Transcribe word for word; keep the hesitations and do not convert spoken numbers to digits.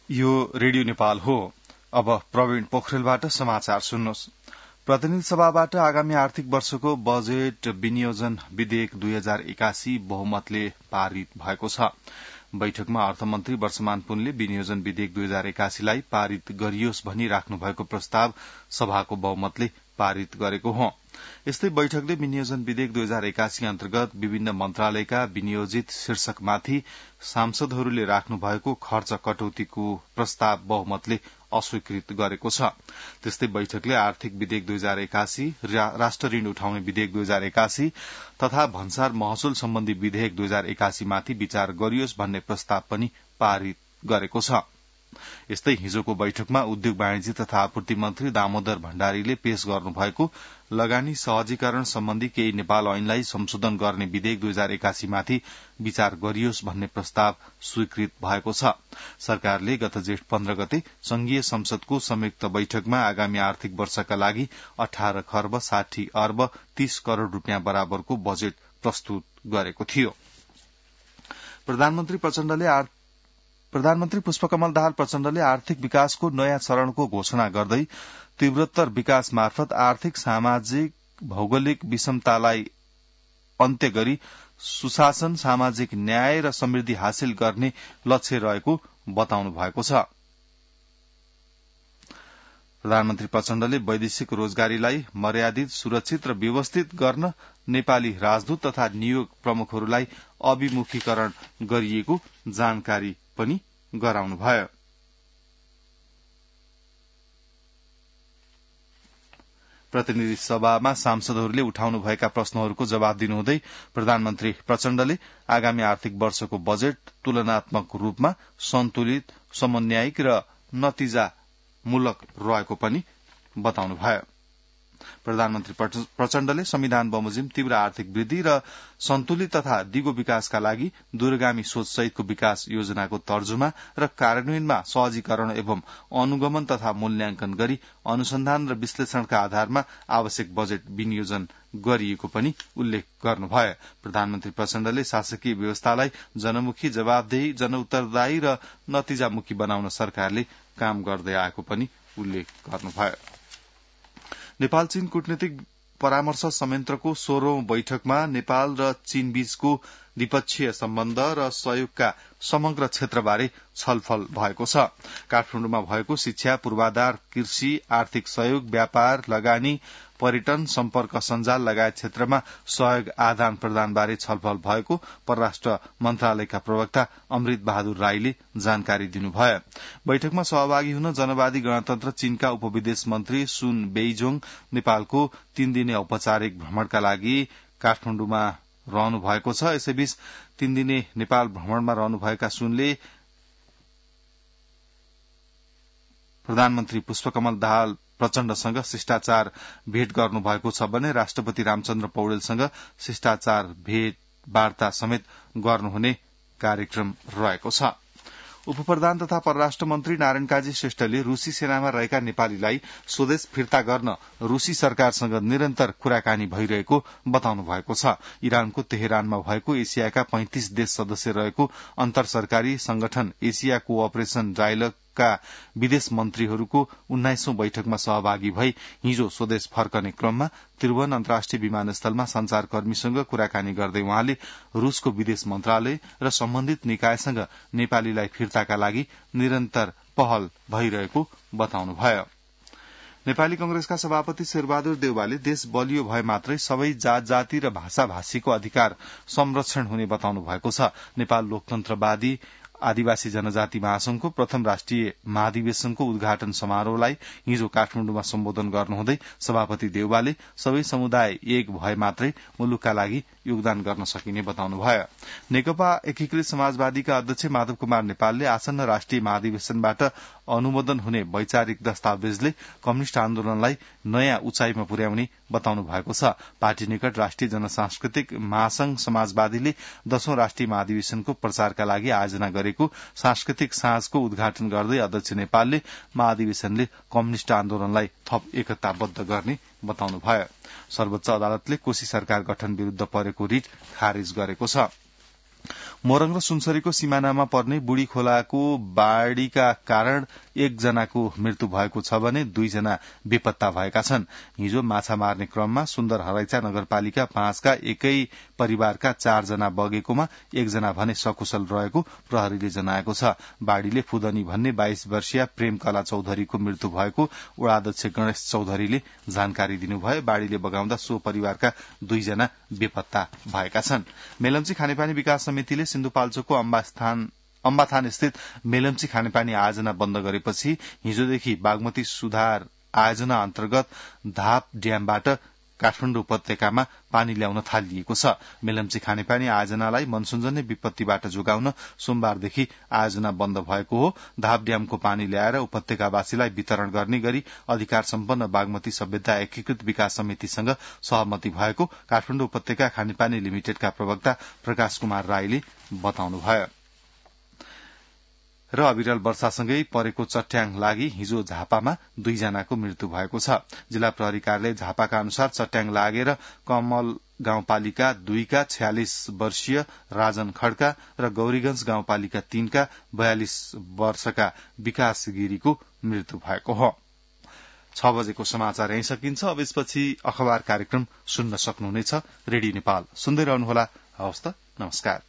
यो रेडियो नेपाल हो। अब प्रवीण पोखरेलबाट समाचार सुन्नुहोस्। प्रतिनिधि सभाबाट आगामी आर्थिक वर्षको बजेट विनियोजन विधेयक दुई हजार एकासी बहुमतले पारित भएको छ। बैठकमा अर्थमन्त्री वर्षमान पुनले विनियोजन विधेयक दुई हजार एकासीलाई पारित गरियोस् भनी राख्नु भएको प्रस्ताव सभाको बहुमतले पारित गरेको हो। यस्तै बैठकले विनियोजन विधेयक दुई हजार एकासी अन्तर्गत विभिन्न मन्त्रालयका विनियोजित शीर्षकमाथि सांसदहरूले राख्नु भएको खर्च कटौतीको प्रस्ताव बहुमतले अस्वीकृत गरेको छ। त्यस्तै बैठकले आर्थिक विधेयक दुई हजार एकासी, राष्ट्र ऋण उठाउने विधेयक दुई हजार एकासी तथा भन्सार महसुल सम्बन्धी विधेयक दुई हजार एकासीमाथि विचार गरियोस् भन्ने प्रस्ताव पनि पारित गरेको छ। यस्तै हिजोको बैठकमा उद्योग वाणिज्य तथा आपूर्ति मन्त्री दामोदर भण्डारीले पेश गर्नुभएको लगानी सहजीकरण सम्बन्धी केही नेपाल ऐनलाई संशोधन गर्ने विधेयक दुई हजार एकासीमाथि विचार गरियोस् भन्ने प्रस्ताव स्वीकृत भएको छ। सरकारले गत जेठ पन्ध्र गते संघीय संसदको संयुक्त बैठकमा आगामी आर्थिक वर्षका लागि अठार खर्ब साठी अर्ब तीस करोड़ रूपियाँ बराबरको बजेट प्रस्तुत गरेको थियो। प्रधानमन्त्री प्रचण्डले प्रधानमन्त्री पुष्पकमल दाहाल प्रचण्डले आर्थिक विकासको नयाँ चरणको घोषणा गर्दै तीव्रतर विकास मार्फत आर्थिक सामाजिक भौगोलिक विषमतालाई अन्त्य गरी सुशासन, सामाजिक न्याय र समृद्धि हासिल गर्ने लक्ष्य रहेको बताउनु भएको छ। प्रधानमन्त्री प्रचण्डले वैदेशिक रोजगारीलाई मर्यादित, सुरक्षित र व्यवस्थित गर्न नेपाली राजदूत तथा नियोग प्रमुखहरूलाई अभिमुखीकरण गरिएको जानकारी पनि गराउनुभयो। प्रतिनिधि सभामा सांसदहरूले उठाउनु भएका प्रश्नहरूको जवाब दिनुहुँदै प्रधानमन्त्री प्रचण्डले आगामी आर्थिक वर्षको बजेट तुलनात्मक रूपमा सन्तुलित, समन्वयिक र नतिजामूलक रहेको पनि बताउनुभयो। प्रधानमन्त्री प्रचण्डले संविधान बमोजिम तीव्र आर्थिक वृद्धि र सन्तुलित तथा दिगो विकासका लागि दूरगामी सोचसहितको विकास योजनाको तर्जुमा र कार्यान्वयनमा सहजीकरण एवं अनुगमन तथा मूल्याङ्कन गरी अनुसन्धान र विश्लेषणका आधारमा आवश्यक बजेट विनियोजन गरिएको पनि उल्लेख गर्नुभयो। प्रधानमन्त्री प्रचण्डले शासकीय व्यवस्थालाई जनमुखी, जवाबदेही, जनउत्तरदायी र नतिजामुखी बनाउन सरकारले काम गर्दै आएको पनि उल्लेख गर्नुभयो। नेपाल चीन कूटनीतिक परामर्श संयन्त्रको सोह्रौं बैठकमा नेपाल र चीन बीचको द्विपक्षीय सम्बन्ध र सहयोगका समग्र क्षेत्रबारे छलफल भएको छ। काठमाडौँमा भएको शिक्षा, पूर्वाधार, कृषि, आर्थिक सहयोग, व्यापार, लगानी, पर्यटन, सम्पर्क सञ्जाल लगायत क्षेत्रमा सहयोग आदान प्रदानबारे छलफल भएको परराष्ट्र मन्त्रालयका प्रवक्ता अमृत बहादुर राईले जानकारी दिनुभयो। बैठकमा सहभागी हुन जनवादी गणतन्त्र चीनका उपविदेश मन्त्री सुन बेइजोङ नेपालको तीन दिने औपचारिक भ्रमणका लागि काठमाडौँमा रहनु भएको छ। यसैबीच तीन दिने नेपाल भ्रमणमा रहनुभएका सुनले प्रधानमन्त्री पुष्पकमल दाहाल प्रचण्डसँग शिष्टाचार भेट गर्नुभएको छ भने राष्ट्रपति रामचन्द्र पौडेलसँग शिष्टाचार भेट वार्ता समेत गर्नुहुने कार्यक्रम रहेको छ। उपप्रधान तथा परराष्ट्र मन्त्री नारायण काजी श्रेष्ठले रूसी सेनामा रहेका नेपालीलाई स्वदेश फिर्ता गर्न रूसी सरकारसँग निरन्तर कुराकानी भइरहेको बताउनु भएको छ। इरानको तेहरानमा भएको एसियाका पैंतिस देश सदस्य रहेको अन्तर सरकारी संगठन एसिया कोअपरेशन डायलगका विदेश मन्त्रीहरूको उन्नाइसौं बैठकमा सहभागी भई हिजो स्वदेश फर्कने क्रममा त्रिभुवन अन्तर्राष्ट्रिय विमानस्थलमा संचारकर्मीसँग कुराकानी गर्दै उहाँले रूसको विदेश मन्त्रालय र सम्बन्धित निकायसँग नेपालीलाई फिर्ताका लागि निरन्तर पहल भइरहेको बताउनुभयो। नेपाली कंग्रेसका सभापति शेरबहादुर देउवाले देश बलियो भए मात्रै सबै जात जाति र भाषा भाषीको अधिकार संरक्षण हुने बताउनु भएको छ। नेपाल लोकतन्त्रवादी आदिवासी जनजाति महासंघको प्रथम राष्ट्रिय महाधिवेशनको उद्घाटन समारोहलाई हिजो काठमाडौँमा सम्बोधन गर्नुहुँदै सभापति देउवाले सबै समुदाय एक भए मात्रै मुलुकका लागि योगदान गर्न सकिने बताउनुभयो। नेकपा एकीकृत समाजवादीका अध्यक्ष माधव कुमार नेपालले आसन्न राष्ट्रिय महाधिवेशनबाट अनुमोदन हुने वैचारिक दस्तावेजले कम्युनिष्ट आन्दोलनलाई नयाँ उचाइमा पुर्याउने बताउनु भएको छ। पार्टी निकट राष्ट्रिय जनसांस्कृतिक महासंघ समाजवादीले दशौं राष्ट्रिय महाधिवेशनको प्रचारका लागि आयोजना गरेको सांस्कृतिक साँझको उद्घाटन गर्दै अध्यक्ष नेपालले महाधिवेशनले कम्युनिष्ट आन्दोलनलाई थप एकताबद्ध गर्ने बताउनुभयो। सर्वोच्च अदालतले कोशी सरकार गठन विरूद्ध परेको रिट खारिज गरेको छ। मोरङ र सुनसरीको सिमानामा पर्ने बुढी खोलाको बाढ़ीका कारण एकजनाको मृत्यु भएको छ भने दुईजना बेपत्ता भएका छन्। हिजो माछा मार्ने क्रममा सुन्दर हरैचा नगरपालिका पाँचका एकै परिवारका चारजना बगेकोमा एकजना भने सकुशल रहेको प्रहरीले जनाएको छ। बाढ़ीले फुदनी भन्ने बाइस वर्षीय प्रेमकला चौधरीको मृत्यु भएको वडाध्यक्ष गणेश चौधरीले जानकारी दिनुभयो। बाढ़ीले बगाउँदा सो परिवारका दुईजना बेपत्ता भएका छन्। मेलम्ची खानेपानी विकास समितिले सिन्धुपाल्चोकको अम्बास्थान अम्बाथान स्थित मेलम्ची खानेपानी आयोजना बन्द गरेपछि हिजोदेखि बागमती सुधार आयोजना अन्तर्गत धाप ड्यामबाट काठमाडौँ उपत्यकामा पानी ल्याउन थालिएको छ। मेलम्ची खानेपानी आयोजनालाई मनसूनजन्य विपत्तिबाट जोगाउन सोमबारदेखि आयोजना बन्द भएको हो। धाप ड्यामको पानी ल्याएर उपत्यकावासीलाई वितरण गर्ने गरी अधिकार सम्पन्न बागमती सभ्यता एकीकृत विकास समितिसँग सहमति भएको काठमाडौँ उपत्यका खानेपानी लिमिटेडका प्रवक्ता प्रकाश कुमार राईले बताउनुभयो। र अविरल वर्षासँगै परेको चट्याङ लागि हिजो झापामा दुईजनाको मृत्यु भएको छ। जिल्ला प्रहरी कार्यालय झापाका अनुसार चट्याङ लागेर कमल गाउँपालिका दुईका छयालिस वर्षीय राजन खड्का र गौरीगंज गाउँपालिका तीनका बयालिस वर्षका विकास गिरीको मृत्यु भएको हो। छ बजेको समाचार यही सकिन्छ। अब यसपछि अखबार कार्यक्रम सुन्न सक्नुहुनेछ। रेडियो नेपाल सुन्दै रहनुहोला। हवस् त, नमस्कार।